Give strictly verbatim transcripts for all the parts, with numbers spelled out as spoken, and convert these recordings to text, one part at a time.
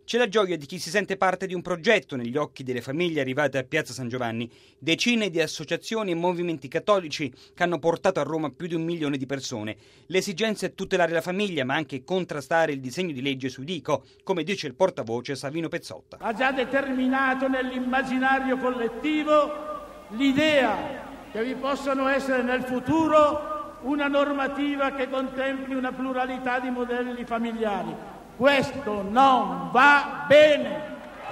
C'è la gioia di chi si sente parte di un progetto negli occhi delle famiglie arrivate a Piazza San Giovanni. Decine di associazioni e movimenti cattolici che hanno portato a Roma più di un milione di persone. L'esigenza è tutelare la famiglia, ma anche contrastare il disegno di legge sui D I C O, come dice il portavoce Savino Pezzotta. Ha già determinato nell'immaginario collettivo l'idea che vi possano essere nel futuro una normativa che contempli una pluralità di modelli familiari. Questo non va bene.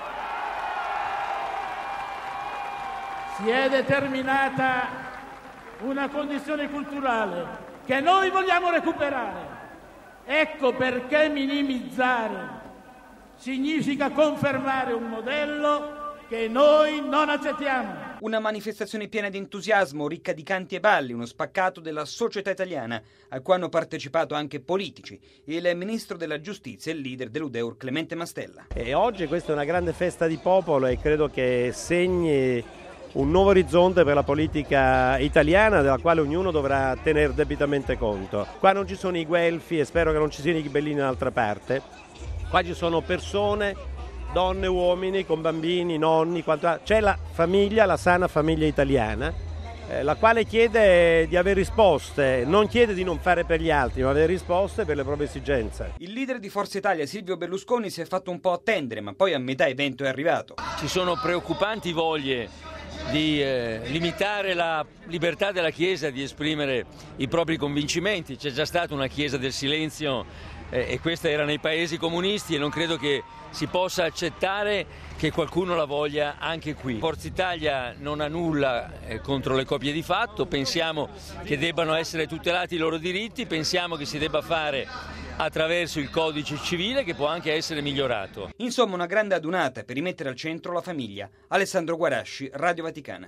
Si è determinata una condizione culturale che noi vogliamo recuperare. Ecco perché minimizzare significa confermare un modello che noi non accettiamo. Una manifestazione piena di entusiasmo, ricca di canti e balli, uno spaccato della società italiana a cui hanno partecipato anche politici. Il ministro della giustizia e il leader dell'U D E U R Clemente Mastella. E oggi questa è una grande festa di popolo e credo che segni un nuovo orizzonte per la politica italiana, della quale ognuno dovrà tenere debitamente conto. Qua non ci sono i guelfi e spero che non ci siano i ghibellini dall'altra parte. Qua ci sono persone, donne, uomini, con bambini, nonni, quanto... c'è la famiglia, la sana famiglia italiana, eh, la quale chiede di avere risposte, non chiede di non fare per gli altri, ma avere risposte per le proprie esigenze. Il leader di Forza Italia, Silvio Berlusconi, si è fatto un po' attendere, ma poi a metà evento è arrivato. Ci sono preoccupanti voglie di eh, limitare la libertà della Chiesa di esprimere i propri convincimenti. C'è già stata una Chiesa del silenzio eh, e questa era nei paesi comunisti e non credo che si possa accettare che qualcuno la voglia anche qui. Forza Italia non ha nulla eh, contro le coppie di fatto, pensiamo che debbano essere tutelati i loro diritti, pensiamo che si debba fare attraverso il codice civile che può anche essere migliorato. Insomma, una grande adunata per rimettere al centro la famiglia. Alessandro Guarasci, Radio Vaticana.